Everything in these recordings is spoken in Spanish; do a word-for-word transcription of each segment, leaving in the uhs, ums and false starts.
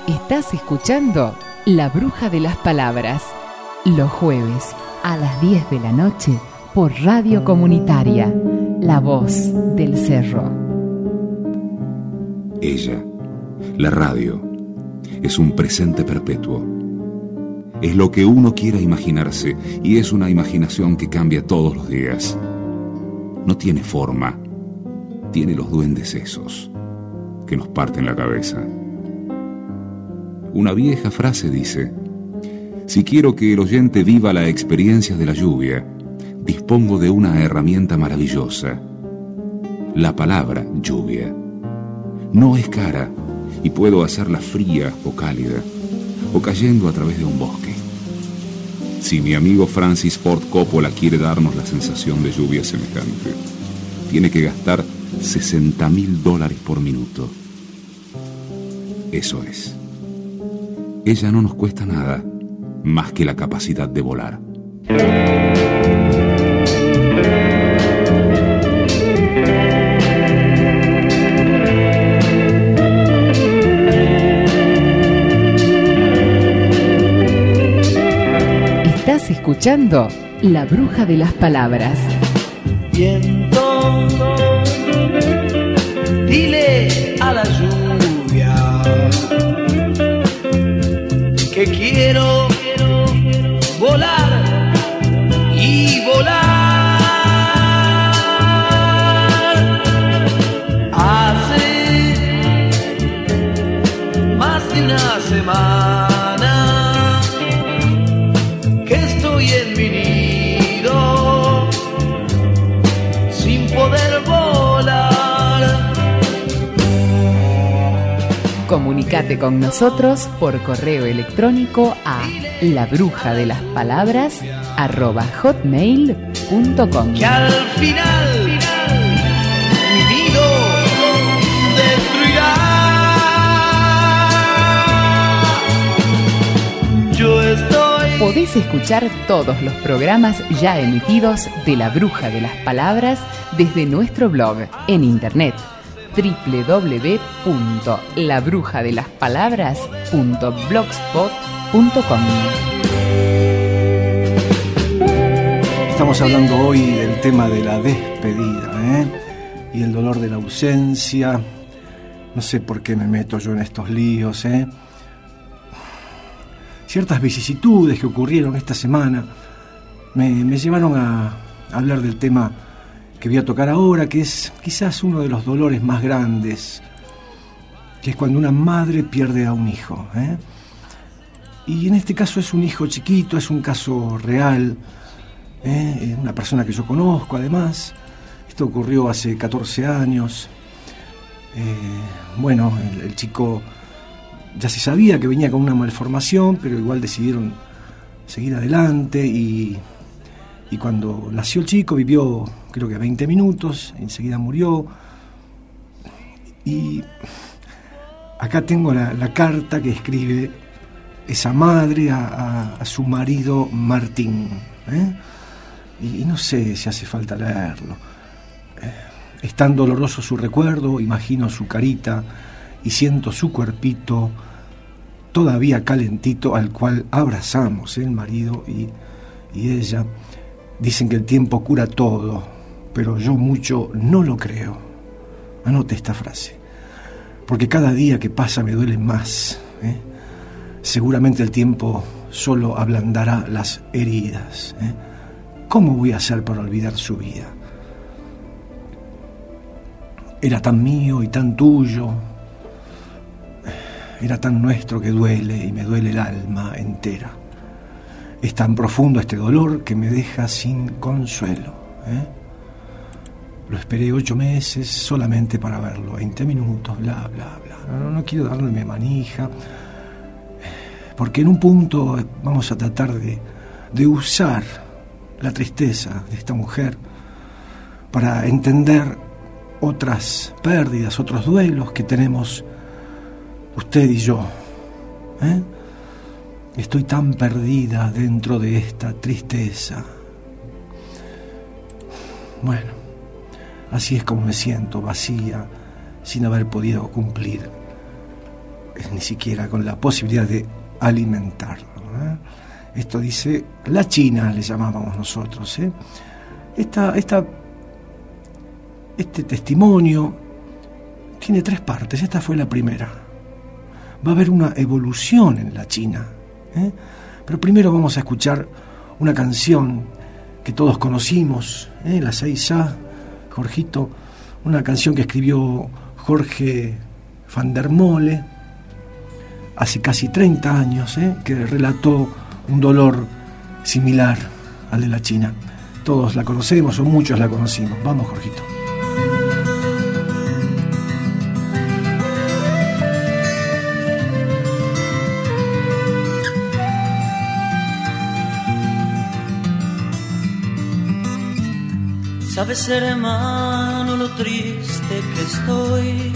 Estás escuchando La Bruja de las Palabras, los jueves a las diez de la noche por Radio Comunitaria, La Voz del Cerro. Ella, la radio, es un presente perpetuo. Es lo que uno quiera imaginarse y es una imaginación que cambia todos los días. No tiene forma, tiene los duendes esos que nos parten la cabeza. Una vieja frase dice: si quiero que el oyente viva la experiencia de la lluvia, dispongo de una herramienta maravillosa, la palabra lluvia. No es cara y puedo hacerla fría o cálida, o cayendo a través de un bosque. Si mi amigo Francis Ford Coppola quiere darnos la sensación de lluvia semejante, tiene que gastar sesenta mil dólares por minuto. Eso es. Ella no nos cuesta nada más que la capacidad de volar. Estás escuchando La Bruja de las Palabras. Viento, dile a la lluvia que quiero volar y volar. Hace más de una semana que estoy en mi nido sin poder volar. Comunicate con nosotros por correo electrónico a labrujadelaspalabras arroba hotmail punto com. Que al final mi nido destruirá. Yo estoy. Podés escuchar todos los programas ya emitidos de La Bruja de las Palabras desde nuestro blog en internet doble u doble u doble u punto la bruja de las palabras punto blogspot punto com. Estamos hablando hoy del tema de la despedida, ¿eh? Y el dolor de la ausencia. No sé por qué me meto yo en estos líos, ¿eh? Ciertas vicisitudes que ocurrieron esta semana me, me llevaron a hablar del tema que voy a tocar ahora, que es quizás uno de los dolores más grandes, que es cuando una madre pierde a un hijo, ¿eh? Y en este caso es un hijo chiquito, es un caso real, ¿eh? Una persona que yo conozco además. Esto ocurrió hace catorce años. Eh, bueno, el, el chico ya se sabía que venía con una malformación, pero igual decidieron seguir adelante y, y cuando nació el chico vivió creo que veinte minutos, enseguida murió. Y acá tengo la, la carta que escribe esa madre a, a, a su marido Martín, ¿eh? y, y no sé si hace falta leerlo. Eh, es tan doloroso su recuerdo, imagino su carita y siento su cuerpito todavía calentito, al cual abrazamos el marido y, y ella. Dicen que el tiempo cura todo, pero yo mucho no lo creo. Anote esta frase, porque cada día que pasa me duele más, ¿eh? Seguramente el tiempo solo ablandará las heridas, ¿eh? ¿Cómo voy a hacer para olvidar su vida? Era tan mío y tan tuyo, era tan nuestro que duele y me duele el alma entera. Es tan profundo este dolor que me deja sin consuelo, ¿eh? Lo esperé ocho meses solamente para verlo, veinte minutos, bla, bla, bla. No, no quiero darle mi manija, porque en un punto vamos a tratar de, de usar la tristeza de esta mujer para entender otras pérdidas, otros duelos que tenemos usted y yo, ¿eh? Estoy tan perdida dentro de esta tristeza. Bueno, así es como me siento, vacía, sin haber podido cumplir eh, ni siquiera con la posibilidad de alimentarlo, ¿eh? Esto dice la China, le llamábamos nosotros, ¿eh? Esta, esta, este testimonio tiene tres partes. Esta fue la primera. Va a haber una evolución en la China, ¿eh? Pero primero vamos a escuchar una canción que todos conocimos, ¿eh? La seis A, Jorgito, una canción que escribió Jorge van der Mole hace casi treinta años, ¿eh? Que relató un dolor similar al de la China. Todos la conocemos, o muchos la conocimos. Vamos, Jorgito. Sabes, hermano, lo triste que estoy.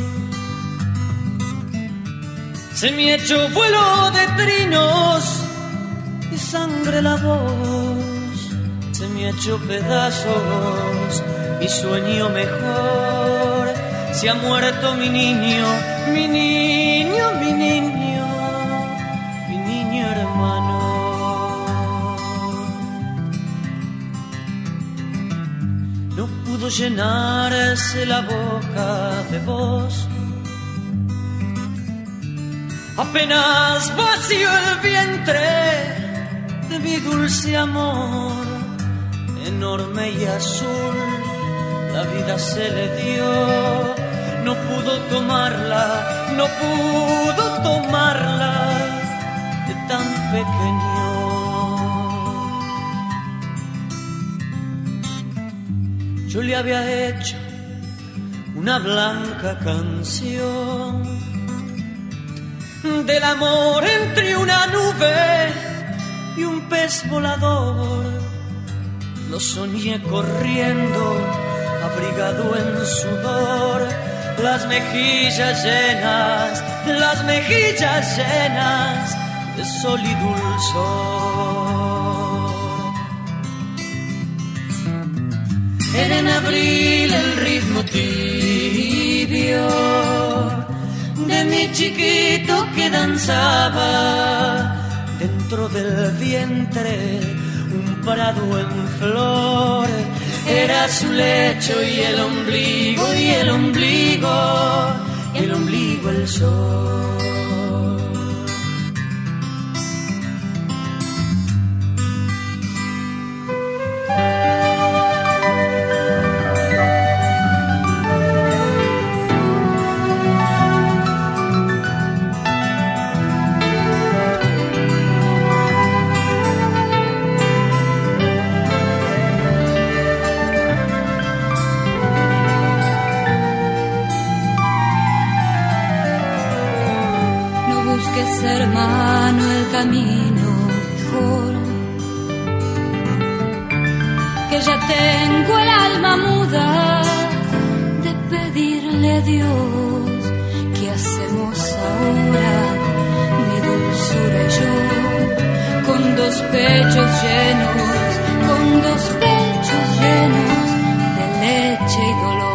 Se me ha hecho vuelo de trinos y sangre la voz. Se me ha hecho pedazos mi sueño mejor. Se ha muerto mi niño, mi niño, mi niño, mi niño hermano. No pudo llenarse la boca de vos. Apenas vació el vientre de mi dulce amor, enorme y azul, la vida se le dio. No pudo tomarla, no pudo tomarla de tan pequeño. Yo le había hecho una blanca canción del amor entre una nube y un pez volador. Lo soñé corriendo, abrigado en sudor, las mejillas llenas, las mejillas llenas de sol y dulzor. Era en abril el ritmo tibio de mi chiquito que danzaba dentro del vientre, un prado en flor. Era su lecho y el ombligo, y el ombligo, y el ombligo el sol. Hermano, el camino mejor, que ya tengo el alma muda de pedirle a Dios. ¿Qué hacemos ahora, mi dulzura y yo? Con dos pechos llenos, con dos pechos llenos de leche y dolor.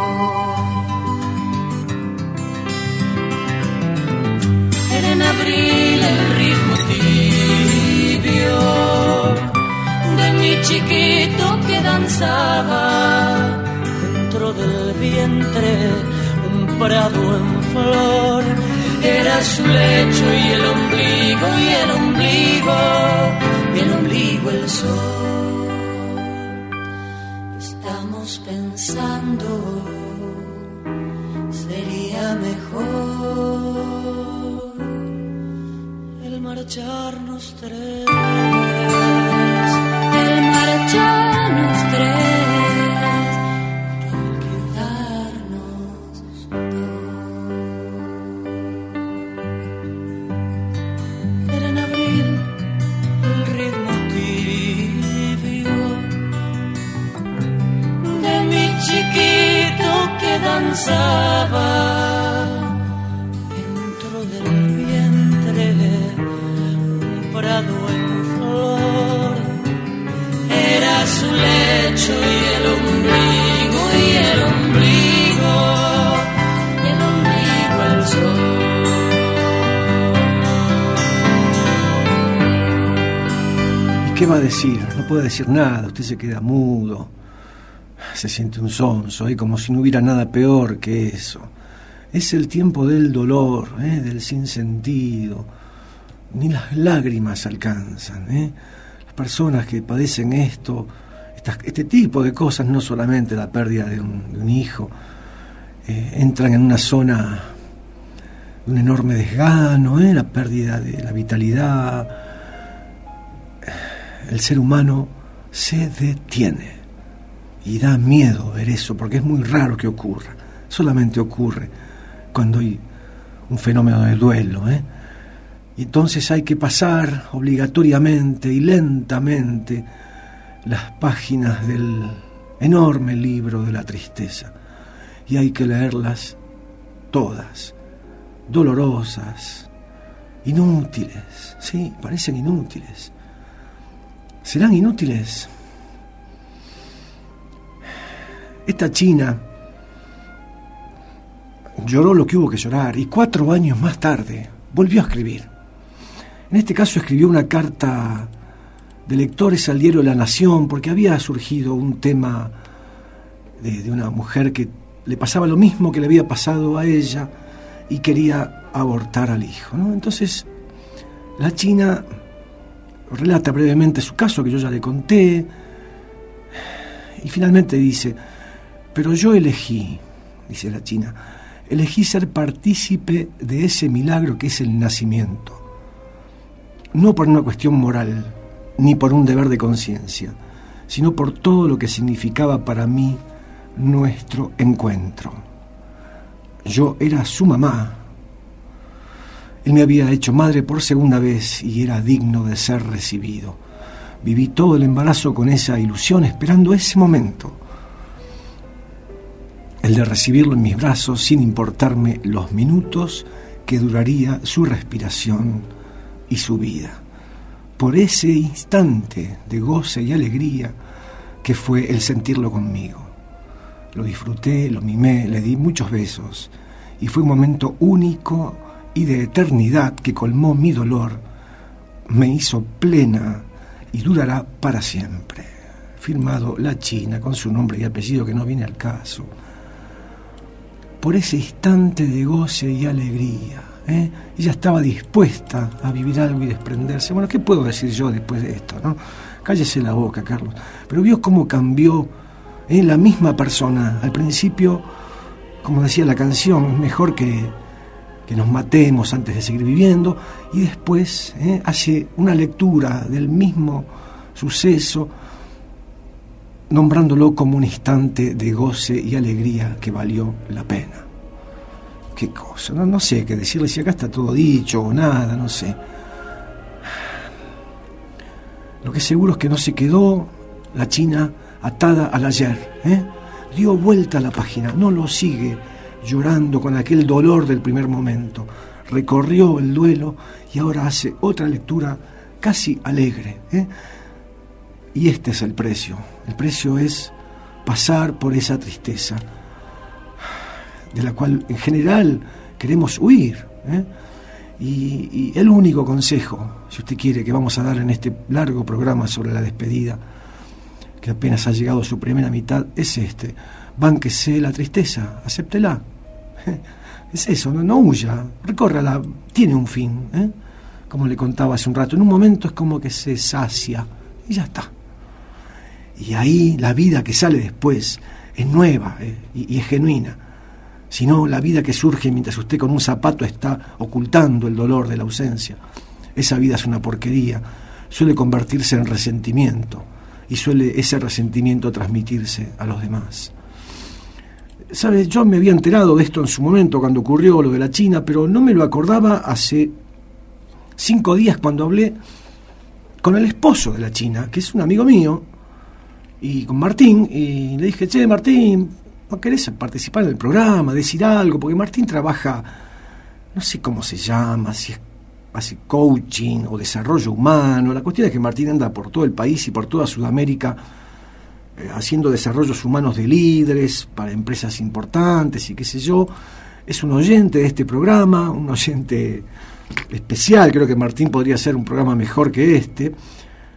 En abril el ritmo tibio de mi chiquito que danzaba dentro del vientre, un prado en flor. Era su lecho y el ombligo, y el ombligo, y el ombligo el sol. Estamos pensando, sería mejor marcharnos tres, el marcharnos tres, que el quedarnos dos. Era en abril el ritmo tibio de mi chiquito que danzaba en flor. Era su lecho y el ombligo, y el ombligo, y el ombligo el sol. ¿qué va a decir? No puede decir nada, usted se queda mudo, se siente un sonso, ¿eh? Como si no hubiera nada peor que eso. Es el tiempo del dolor, ¿eh? Del sinsentido, ni las lágrimas alcanzan, ¿eh? Las personas que padecen esto, estas, este tipo de cosas, no solamente la pérdida de un, de un hijo, eh, entran en una zona de un enorme desgano, ¿eh? La pérdida de la vitalidad. El ser humano se detiene y da miedo ver eso, porque es muy raro que ocurra. Solamente ocurre cuando hay un fenómeno de duelo, ¿eh? Y entonces hay que pasar obligatoriamente y lentamente las páginas del enorme libro de la tristeza, y hay que leerlas todas, dolorosas, inútiles, sí, parecen inútiles. ¿Serán inútiles? Esta china lloró lo que hubo que llorar, y cuatro años más tarde volvió a escribir. En este caso escribió una carta de lectores al diario La Nación, porque había surgido un tema de, de una mujer que le pasaba lo mismo que le había pasado a ella y quería abortar al hijo, ¿no? Entonces la china relata brevemente su caso, que yo ya le conté, y finalmente dice: pero yo elegí, dice la china, elegí ser partícipe de ese milagro que es el nacimiento, no por una cuestión moral, ni por un deber de conciencia, sino por todo lo que significaba para mí nuestro encuentro. Yo era su mamá. Él me había hecho madre por segunda vez y era digno de ser recibido. Viví todo el embarazo con esa ilusión, esperando ese momento, el de recibirlo en mis brazos sin importarme los minutos que duraría su respiración y su vida. Por ese instante de goce y alegría que fue el sentirlo conmigo. Lo disfruté, lo mimé, le di muchos besos, y fue un momento único y de eternidad que colmó mi dolor, me hizo plena y durará para siempre. Firmado La China, con su nombre y apellido que no viene al caso. Por ese instante de goce y alegría, ¿eh? Ella estaba dispuesta a vivir algo y desprenderse. Bueno, ¿qué puedo decir yo después de esto, no? Cállese la boca, Carlos. Pero vio cómo cambió, ¿eh? La misma persona. Al principio, como decía la canción, mejor que, que nos matemos antes de seguir viviendo, y después ¿eh? hace una lectura del mismo suceso, nombrándolo como un instante de goce y alegría que valió la pena. Qué cosa, no, no sé qué decirle, si acá está todo dicho o nada, no sé. Lo que seguro es que no se quedó la china atada al ayer, ¿eh? Dio vuelta a la página, no lo sigue llorando con aquel dolor del primer momento. Recorrió el duelo y ahora hace otra lectura casi alegre, ¿eh? Y este es el precio. El precio es pasar por esa tristeza, de la cual en general queremos huir, ¿eh? Y, y el único consejo, si usted quiere, que vamos a dar en este largo programa sobre la despedida, que apenas ha llegado a su primera mitad, es este: bánquese la tristeza, acéptela. Es eso, no, no huya, recórrala, tiene un fin, ¿eh? Como le contaba hace un rato, en un momento es como que se sacia y ya está. Y ahí la vida que sale después es nueva, ¿eh? y, y es genuina. Si no, la vida que surge mientras usted con un zapato está ocultando el dolor de la ausencia, esa vida es una porquería, suele convertirse en resentimiento, y suele ese resentimiento transmitirse a los demás. ¿Sabe? Yo me había enterado de esto en su momento cuando ocurrió lo de la China, pero no me lo acordaba hace cinco días cuando hablé con el esposo de la China, que es un amigo mío, y con Martín, y le dije: che, Martín, ¿no querés participar en el programa, decir algo? Porque Martín trabaja, no sé cómo se llama, si es, hace coaching o desarrollo humano. La cuestión es que Martín anda por todo el país y por toda Sudamérica eh, haciendo desarrollos humanos de líderes para empresas importantes y qué sé yo. Es un oyente de este programa, un oyente especial. Creo que Martín podría hacer un programa mejor que este.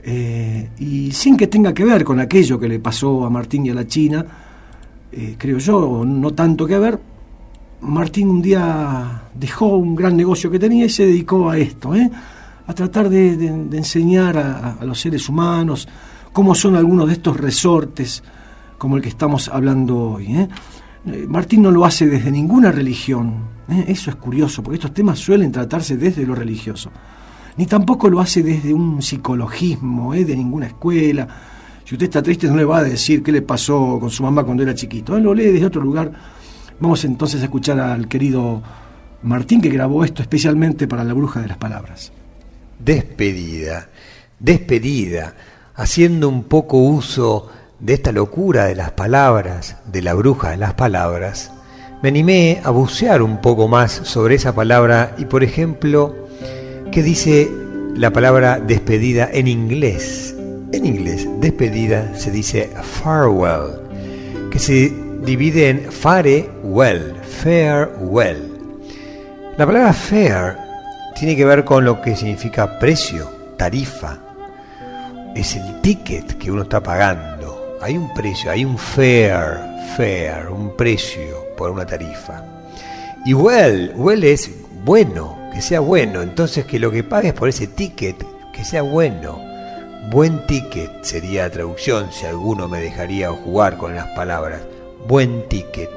Eh, y sin que tenga que ver con aquello que le pasó a Martín y a la China, eh, creo yo, no tanto que ver, Martín un día dejó un gran negocio que tenía y se dedicó a esto, ¿eh? a tratar de, de, de enseñar a, a los seres humanos cómo son algunos de estos resortes como el que estamos hablando hoy. ¿eh? Martín no lo hace desde ninguna religión, ¿eh? Eso es curioso, porque estos temas suelen tratarse desde lo religioso. Ni tampoco lo hace desde un psicologismo, ¿eh? de ninguna escuela. Si usted está triste no le va a decir qué le pasó con su mamá cuando era chiquito, él lo lee desde otro lugar. Vamos entonces a escuchar al querido Martín, que grabó esto especialmente para La Bruja de las Palabras. Despedida, despedida, haciendo un poco uso de esta locura de las palabras, de la bruja de las palabras, me animé a bucear un poco más sobre esa palabra y, por ejemplo, ¿qué dice la palabra despedida en inglés? En inglés, despedida se dice farewell, que se divide en farewell, farewell. La palabra fare tiene que ver con lo que significa precio, tarifa. Es el ticket que uno está pagando. Hay un precio, hay un fare, fare, un precio por una tarifa. Y well, well es bueno, que sea bueno. Entonces que lo que pagues por ese ticket, que sea bueno. Buen ticket sería la traducción, si alguno me dejaría jugar con las palabras. Buen ticket.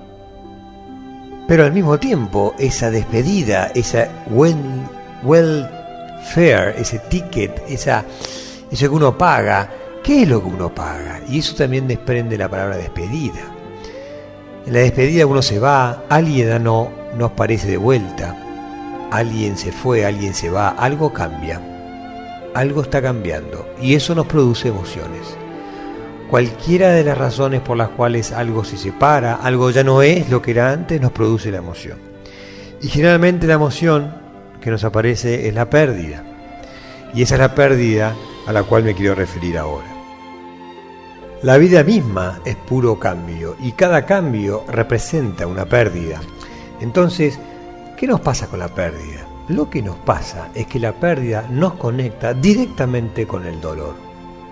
Pero al mismo tiempo, esa despedida, esa well, well fare, ese ticket, esa, eso que uno paga, ¿qué es lo que uno paga? Y eso también desprende la palabra despedida. En la despedida uno se va, alguien no nos aparece de vuelta, alguien se fue, alguien se va, algo cambia, algo está cambiando y eso nos produce emociones. Cualquiera de las razones por las cuales algo se separa, algo ya no es lo que era antes, nos produce la emoción. Y generalmente la emoción que nos aparece es la pérdida. Y esa es la pérdida a la cual me quiero referir ahora. La vida misma es puro cambio y cada cambio representa una pérdida. Entonces, ¿qué nos pasa con la pérdida? Lo que nos pasa es que la pérdida nos conecta directamente con el dolor.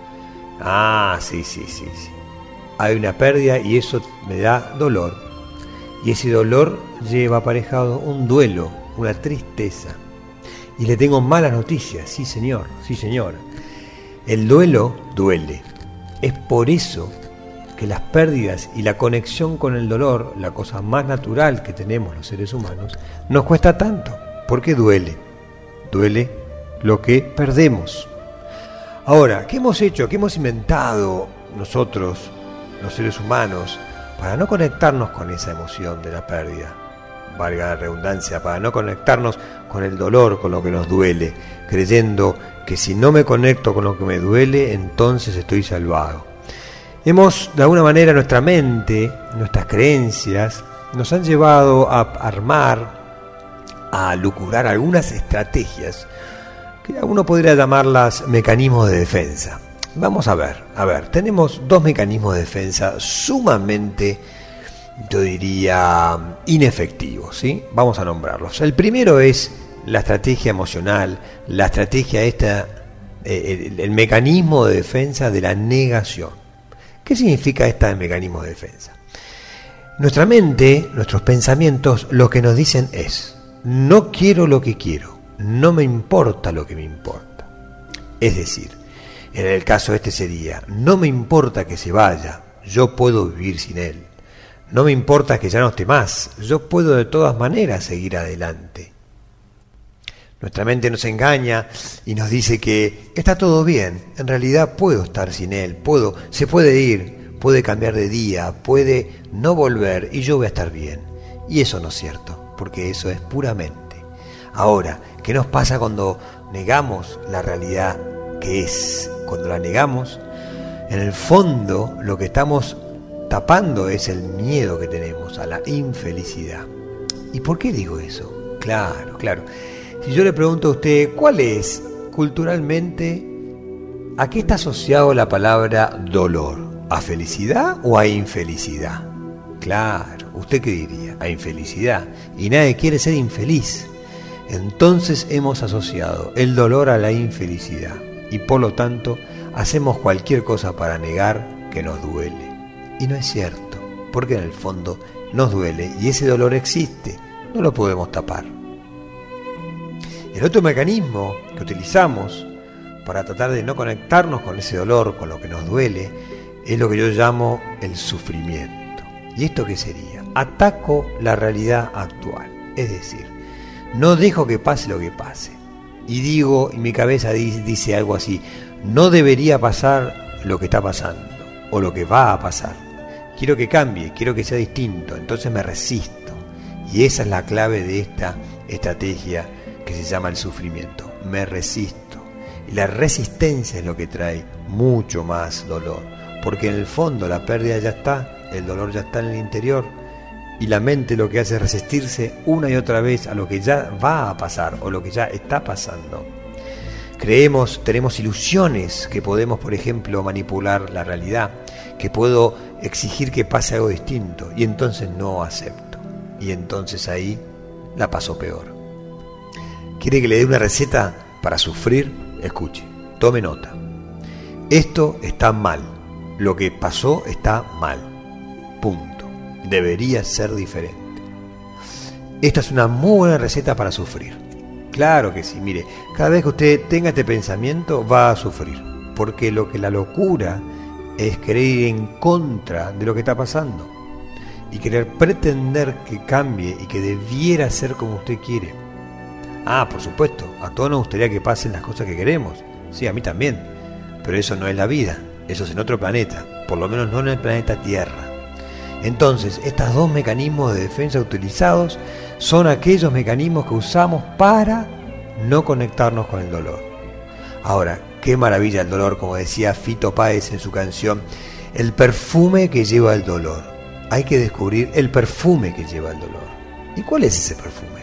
Ah, sí, sí, sí, sí. Hay una pérdida y eso me da dolor. Y ese dolor lleva aparejado un duelo, una tristeza. Y le tengo malas noticias, sí señor, sí señor. El duelo duele. Es por eso que las pérdidas y la conexión con el dolor, la cosa más natural que tenemos los seres humanos, nos cuesta tanto, porque duele. Duele lo que perdemos. Ahora, ¿qué hemos hecho? ¿Qué hemos inventado nosotros, los seres humanos, para no conectarnos con esa emoción de la pérdida? Valga la redundancia, para no conectarnos con el dolor, con lo que nos duele, creyendo que si no me conecto con lo que me duele, entonces estoy salvado. Hemos, de alguna manera, nuestra mente, nuestras creencias, nos han llevado a armar, a lucurar algunas estrategias que uno podría llamarlas mecanismos de defensa. Vamos a ver, a ver, tenemos dos mecanismos de defensa sumamente, yo diría, inefectivos, ¿sí? Vamos a nombrarlos. El primero es la estrategia emocional, la estrategia esta, eh, el, el mecanismo de defensa de la negación. ¿Qué significa este mecanismo de defensa? Nuestra mente, nuestros pensamientos, lo que nos dicen es: no quiero lo que quiero. No me importa lo que me importa. Es decir, en el caso este sería: no me importa que se vaya, yo puedo vivir sin él. No me importa que ya no esté más, yo puedo de todas maneras seguir adelante. Nuestra mente nos engaña y nos dice que está todo bien, en realidad puedo estar sin él, puedo, se puede ir, puede cambiar de día, puede no volver y yo voy a estar bien. Y eso no es cierto, porque eso es puramente. Ahora, ¿qué nos pasa cuando negamos la realidad que es? Cuando la negamos, en el fondo lo que estamos tapando es el miedo que tenemos a la infelicidad. ¿Y por qué digo eso? Claro, claro. Si yo le pregunto a usted, ¿cuál es culturalmente, a qué está asociado la palabra dolor? ¿A felicidad o a infelicidad? Claro, ¿usted qué diría? A infelicidad. Y nadie quiere ser infeliz. Entonces hemos asociado el dolor a la infelicidad. y por lo tanto hacemos cualquier cosa para negar que nos duele. Y no es cierto, porque en el fondo nos duele y ese dolor existe, no lo podemos tapar. El otro mecanismo que utilizamos para tratar de no conectarnos con ese dolor, con lo que nos duele, es lo que yo llamo el sufrimiento. ¿Y esto qué sería? Ataco la realidad actual, es decir, no dejo que pase lo que pase. Y digo, y mi cabeza dice algo así, no debería pasar lo que está pasando, o lo que va a pasar. Quiero que cambie, quiero que sea distinto, entonces me resisto. Y esa es la clave de esta estrategia que se llama el sufrimiento. Me resisto. Y la resistencia es lo que trae mucho más dolor, porque en el fondo la pérdida ya está, el dolor ya está en el interior, y la mente lo que hace es resistirse una y otra vez a lo que ya va a pasar o lo que ya está pasando. Creemos, tenemos ilusiones que podemos, por ejemplo, manipular la realidad, que puedo exigir que pase algo distinto, y entonces no acepto, y entonces ahí la paso peor. ¿Quiere que le dé una receta para sufrir? Escuche, tome nota. Esto está mal, lo que pasó está mal, punto. Debería ser diferente. Esta es una muy buena receta para sufrir. Claro que sí, mire, cada vez que usted tenga este pensamiento va a sufrir, porque lo que la locura es querer ir en contra de lo que está pasando y querer pretender que cambie y que debiera ser como usted quiere. Ah, por supuesto, a todos nos gustaría que pasen las cosas que queremos, sí, a mí también, pero eso no es la vida, eso es en otro planeta, por lo menos no en el planeta Tierra. Entonces, estos dos mecanismos de defensa utilizados son aquellos mecanismos que usamos para no conectarnos con el dolor. Ahora, qué maravilla el dolor, como decía Fito Páez en su canción, el perfume que lleva el dolor. Hay que descubrir el perfume que lleva el dolor. ¿Y cuál es ese perfume?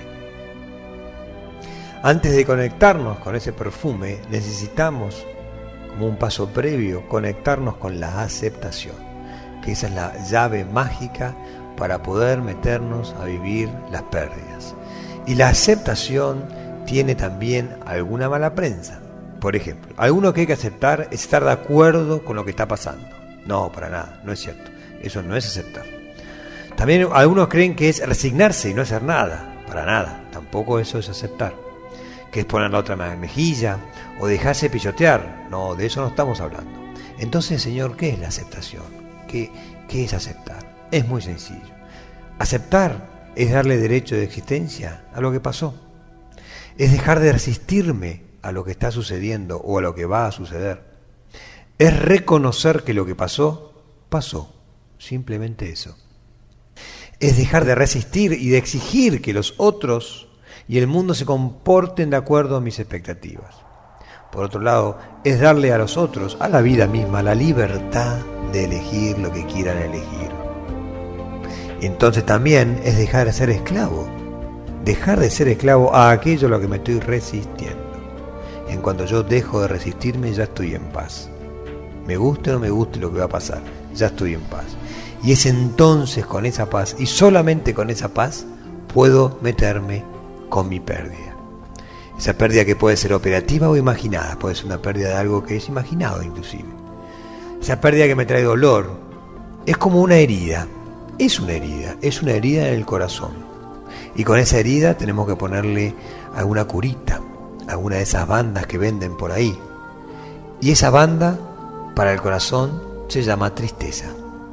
Antes de conectarnos con ese perfume, necesitamos, como un paso previo, conectarnos con la aceptación, que esa es la llave mágica para poder meternos a vivir las pérdidas. Y la aceptación tiene también alguna mala prensa. Por ejemplo, alguno que hay que aceptar es estar de acuerdo con lo que está pasando. No, para nada, no es cierto. Eso no es aceptar. También algunos creen que es resignarse y no hacer nada. Para nada, tampoco eso es aceptar. Que es poner la otra mejilla o dejarse pisotear. No, de eso no estamos hablando. Entonces, Señor, ¿qué es la aceptación? ¿Qué, qué es aceptar? Es muy sencillo. Aceptar es darle derecho de existencia a lo que pasó. Es dejar de resistirme a lo que está sucediendo o a lo que va a suceder. Es reconocer que lo que pasó, pasó. Simplemente eso. Es dejar de resistir y de exigir que los otros y el mundo se comporten de acuerdo a mis expectativas. Por otro lado, es darle a los otros, a la vida misma, la libertad de elegir lo que quieran elegir. Entonces también es dejar de ser esclavo, dejar de ser esclavo a aquello a lo que me estoy resistiendo. En cuanto yo dejo de resistirme, ya estoy en paz. Me guste o no me guste lo que va a pasar, ya estoy en paz. Y es entonces con esa paz, y solamente con esa paz, puedo meterme con mi pérdida. Esa pérdida que puede ser operativa o imaginada, puede ser una pérdida de algo que es imaginado inclusive. Esa pérdida que me trae dolor es como una herida, es una herida, es una herida en el corazón. Y con esa herida tenemos que ponerle alguna curita, alguna de esas bandas que venden por ahí. Y esa banda para el corazón se llama tristeza.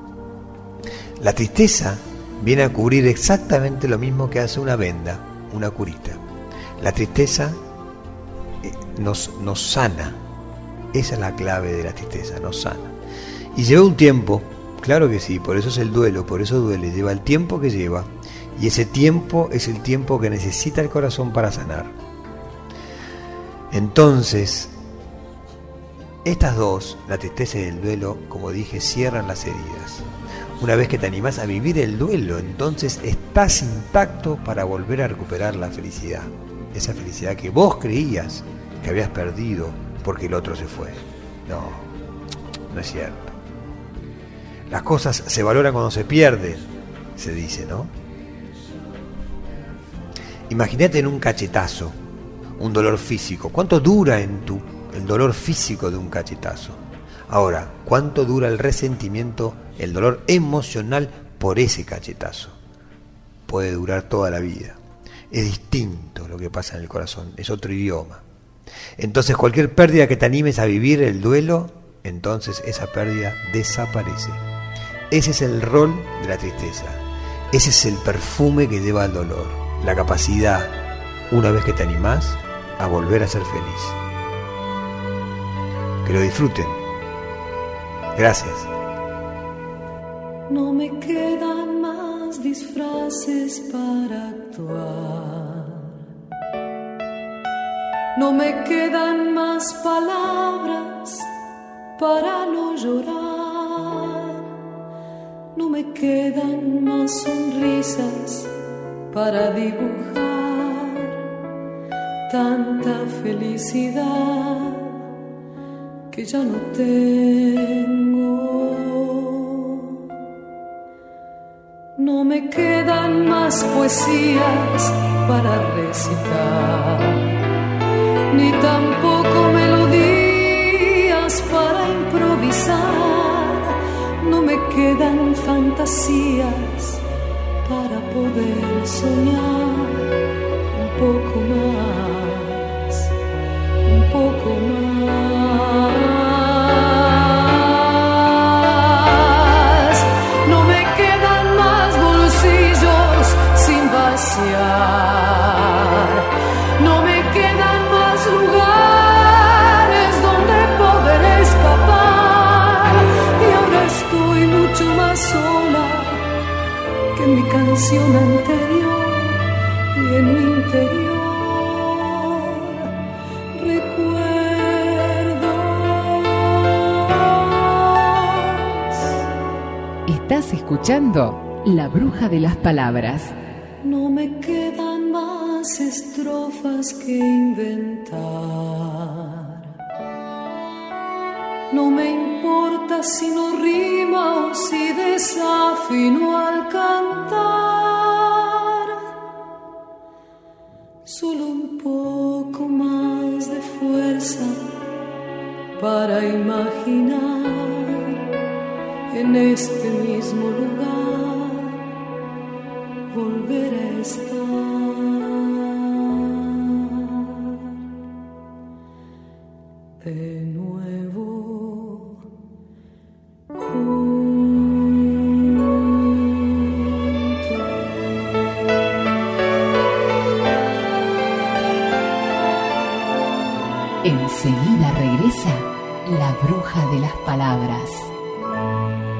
La tristeza viene a cubrir exactamente lo mismo que hace una venda, una curita. La tristeza nos, nos sana. Esa es la clave de la tristeza, nos sana. Y lleva un tiempo, claro que sí, por eso es el duelo, por eso duele, lleva el tiempo que lleva. Y ese tiempo es el tiempo que necesita el corazón para sanar. Entonces, estas dos, la tristeza y el duelo, como dije, cierran las heridas. Una vez que te animás a vivir el duelo, entonces estás intacto para volver a recuperar la felicidad. Esa felicidad que vos creías que habías perdido porque el otro se fue. No, no es cierto. Las cosas se valoran cuando se pierden, se dice, ¿no? Imagínate en un cachetazo, un dolor físico. ¿Cuánto dura en tu el dolor físico de un cachetazo. Ahora, ¿cuánto dura el resentimiento, el dolor emocional por ese cachetazo? Puede durar toda la vida. Es distinto lo que pasa en el corazón, es otro idioma. Entonces, cualquier pérdida que te animes a vivir el duelo, entonces esa pérdida desaparece. Ese es el rol de la tristeza. Ese es el perfume que lleva al dolor. La capacidad, una vez que te animás, a volver a ser feliz. Que lo disfruten. Gracias. No me quedan más disfraces para actuar. No me quedan más palabras para no llorar. No me quedan más sonrisas para dibujar tanta felicidad que ya no tengo. No me quedan más poesías para recitar, ni tampoco melodías para improvisar. No me quedan fantasías para poder soñar un poco más, un poco más. No me quedan más bolsillos sin vaciar. No me quedan más lugares donde poder escapar. Y ahora estoy mucho más sola que en mi canción anterior. Y en mi interior recuerdos. Estás escuchando La Bruja de las Palabras. No me quedan más estrofas que inventar. No me importa si no rima o si desafino al cantar. Solo un poco más de fuerza para imaginar en este mismo lugar volver a estar de nuevo juntos. Enseguida regresa La Bruja de las Palabras.